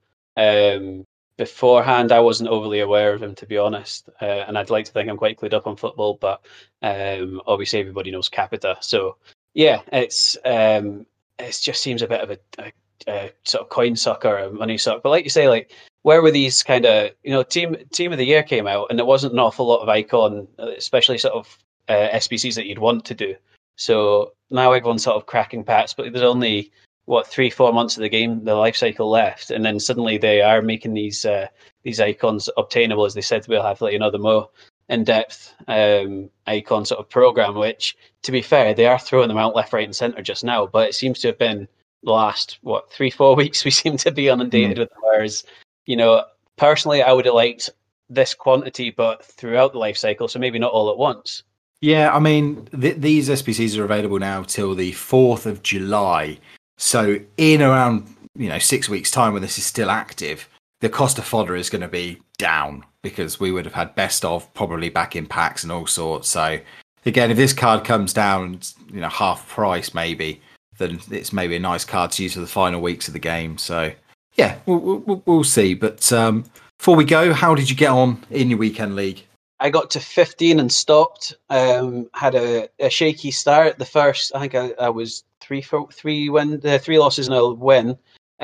Um, beforehand, I wasn't overly aware of him, to be honest. Uh, and I'd like to think I'm quite clued up on football, but um, obviously everybody knows Capita. So, yeah, it's um, it just seems a bit of a, a, a sort of coin sucker, a money sucker. But like you say, like, where were these kind of, you know, team team of the year came out and there wasn't an awful lot of icon, especially sort of uh, S B Cs that you'd want to do. So now everyone's sort of cracking packs, but there's only, what, three, four months of the game, the life cycle left. And then suddenly they are making these uh, these icons obtainable, as they said, we'll have, like, you know, the more in-depth um, icon sort of program, which, to be fair, they are throwing them out left, right and centre just now. But it seems to have been the last, what, three, four weeks we seem to be inundated mm. with them. Whereas, you know, personally, I would have liked this quantity, but throughout the life cycle, so maybe not all at once. Yeah, I mean, th- these S P Cs are available now till the fourth of July. So in around, you know, six weeks' time when this is still active, the cost of fodder is going to be down because we would have had best of probably back in packs and all sorts. So again, if this card comes down, you know, half price maybe, then it's maybe a nice card to use for the final weeks of the game. So yeah, we'll, we'll, we'll see. But um, before we go, how did you get on in your weekend league? I got to fifteen and stopped. Um, had a, a shaky start. The first, I think I, I was three for three win, uh, three losses and a win.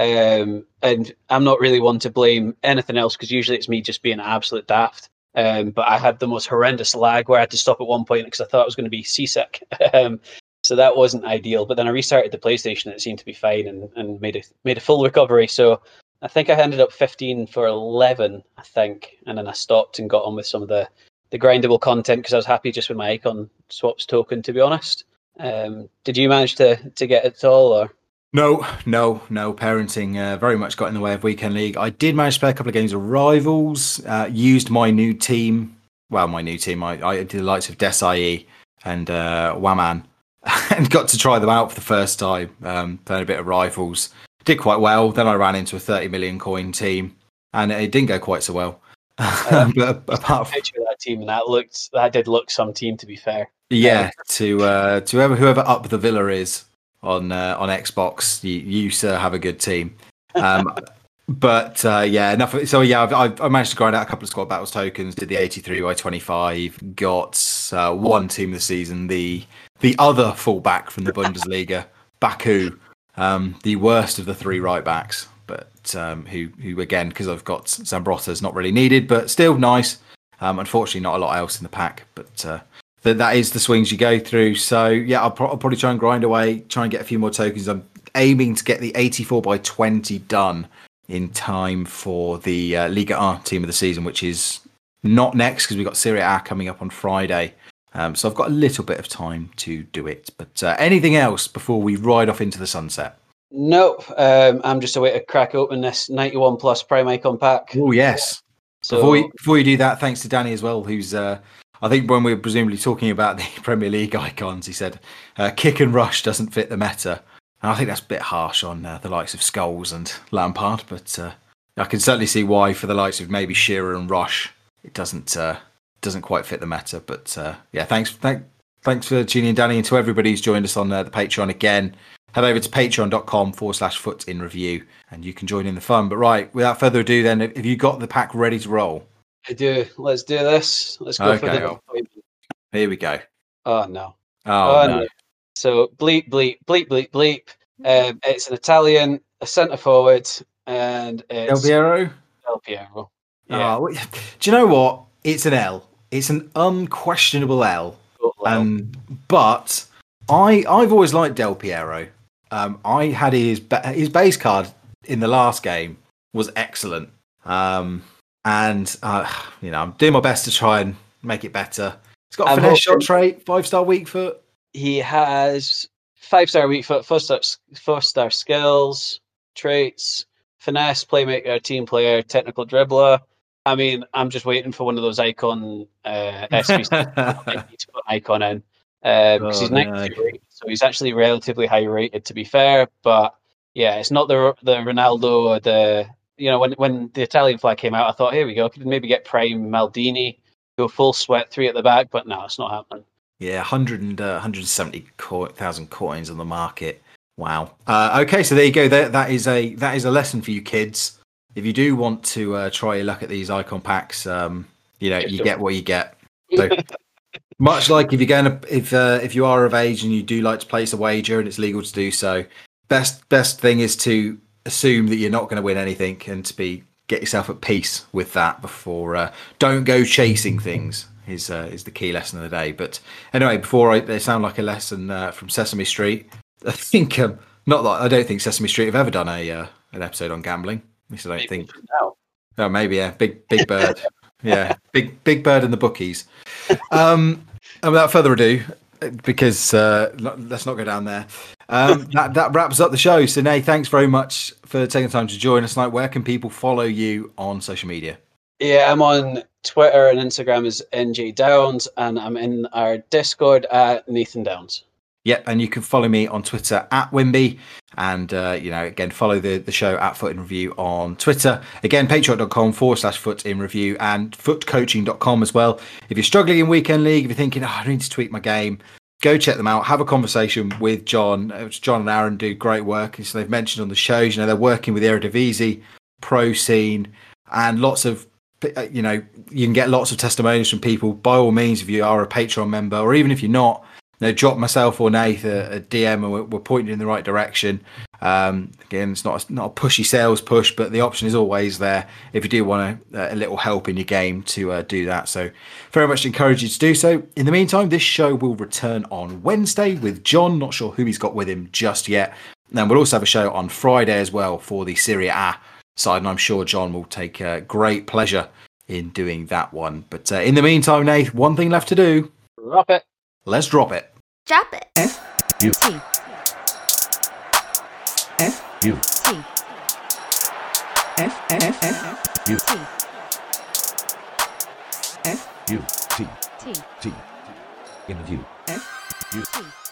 Um, and I'm not really one to blame anything else because usually it's me just being absolute daft. Um, but I had the most horrendous lag where I had to stop at one point because I thought I was going to be seasick. um, so that wasn't ideal. But then I restarted the PlayStation and it seemed to be fine and, and made a made a full recovery. So I think I ended up fifteen for eleven, I think, and then I stopped and got on with some of the the grindable content because I was happy just with my icon swaps token, to be honest. Um, did you manage to to get it all, or? No, no, no. Parenting uh, very much got in the way of weekend league. I did manage to play a couple of games of Rivals. Uh, used my new team. Well, my new team. I, I did the likes of Desai and uh, Waman, and got to try them out for the first time. Um, playing a bit of Rivals. Did quite well. Then I ran into a thirty million coin team, and it didn't go quite so well. Um, but apart from picture of that team, and that looked that did look some team, to be fair. yeah, to uh, to whoever whoever Up the Villa is on uh, on Xbox, you, you sir have a good team. Um, but uh, yeah, enough. Of, so yeah, I've, I've I managed to grind out a couple of squad battles tokens. Did the eighty-three by twenty-five. Got uh, one team of the season. The the other fullback from the Bundesliga, Baku, um, the worst of the three right backs. But um, who, who again, because I've got Zambrotta's not really needed, but still nice. Um, unfortunately, not a lot else in the pack, but uh, th- that is the swings you go through. So yeah, I'll, pro- I'll probably try and grind away, try and get a few more tokens. I'm aiming to get the eighty-four by twenty done in time for the uh, Liga R team of the season, which is not next because we've got Serie A coming up on Friday. Um, so I've got a little bit of time to do it. But uh, anything else before we ride off into the sunset? Nope. Um, I'm just a way to crack open this ninety-one plus Prime Icon pack. Oh yes. So before you, before you do that, thanks to Danny as well, who's uh, I think when we were presumably talking about the Premier League icons, he said uh, kick and rush doesn't fit the meta, and I think that's a bit harsh on uh, the likes of Scholes and Lampard, but uh, I can certainly see why for the likes of maybe Shearer and Rush, it doesn't uh, doesn't quite fit the meta. But uh, yeah, thanks, thank, thanks for tuning in, Danny, and to everybody who's joined us on uh, the Patreon again. Head over to patreon.com forward slash foot in review and you can join in the fun. But right, without further ado then, have you got the pack ready to roll? I do. Let's do this. Let's go Okay, for the well, here we go. Oh no. Oh, Oh, no. no. So bleep, bleep, bleep, bleep, bleep. Um, it's an Italian, a centre forward, and Del it's Piero? Del Piero. Yeah. Oh, wait, do you know what? It's an L. It's an unquestionable L. Um, but I, I've always liked Del Piero. Um, I had his ba- his base card in the last game was excellent, um, and uh, you know I'm doing my best to try and make it better. It's got a I'm finesse shot hoping- trait, five star weak foot. He has five star weak foot, four star, four star skills, traits, finesse, playmaker, team player, technical dribbler. I mean, I'm just waiting for one of those icon uh, S P Cs to put icon in. Because Oh, he's no. ninety-two rated, so he's actually relatively high rated, to be fair. But yeah, it's not the the Ronaldo or the you know when when the Italian flag came out, I thought, here we go, could maybe get Prime Maldini, go full sweat, three at the back, but no, it's not happening. Yeah, one hundred and uh, one hundred seventy thousand coins on the market. Wow. Uh, okay, so there you go. That that is a that is a lesson for you kids. If you do want to uh, try your luck at these icon packs, um, you know you get what you get. So, much like if you're going to, if uh, if you are of age and you do like to place a wager and it's legal to do so, best best thing is to assume that you're not going to win anything and to be get yourself at peace with that before. Uh, don't go chasing things is uh, is the key lesson of the day. But anyway, before I, they sound like a lesson uh, from Sesame Street, I think um, not that I don't think Sesame Street have ever done a uh, an episode on gambling. At least I don't Maybe think. now. Oh, maybe yeah. Big Big Bird. Yeah, big Big Bird and the bookies. Um, and without further ado, because uh, let's not go down there. Um, that that wraps up the show. So, Nate, thanks very much for taking the time to join us tonight. Where can people follow you on social media? Yeah, I'm on Twitter and Instagram as N J Downs, and I'm in our Discord at Nathan Downs. Yep, and you can follow me on Twitter at Wimby. And, uh, you know, again, follow the, the show at Foot in Review on Twitter. Again, patreon.com forward slash Foot in Review and foot coaching dot com as well. If you're struggling in Weekend League, if you're thinking, oh, I need to tweak my game, go check them out. Have a conversation with John. John and Aaron do great work. As they've mentioned on the shows, you know, they're working with Eredivisie, Pro Scene, and lots of, you know, you can get lots of testimonials from people. By all means, if you are a Patreon member, or even if you're not, you know, drop myself or Nath a, a D M, and we're, we're pointing in the right direction. Um, again, it's not a, not a pushy sales push, but the option is always there if you do want a, a little help in your game to uh, do that. So very much encourage you to do so. In the meantime, this show will return on Wednesday with John. Not sure who he's got with him just yet. And we'll also have a show on Friday as well for the Serie A side, and I'm sure John will take uh, great pleasure in doing that one. But uh, in the meantime, Nath, one thing left to do. Drop it. Let's drop it. Drop it. F U T. F U T. F F F U T. F U T T. T in review F U T.